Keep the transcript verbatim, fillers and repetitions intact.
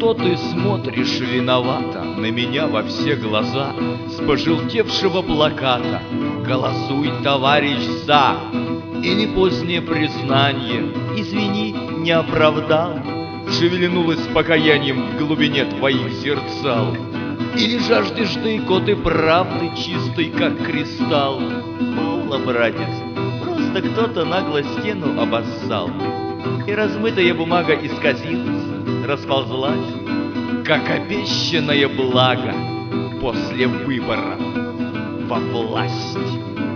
что ты смотришь виновато на меня во все глаза с пожелтевшего плаката? Голосуй, товарищ, за! И не позднее признание, извини, не оправдал, шевельнулось с покаянием в глубине твоих зерцал. Или жаждешь ты коты правды чистой, как кристалл? Полно, братец, просто кто-то нагло стену обоссал, и размытая бумага исказилась, расползлась, как обещанное благо после выборов во власть.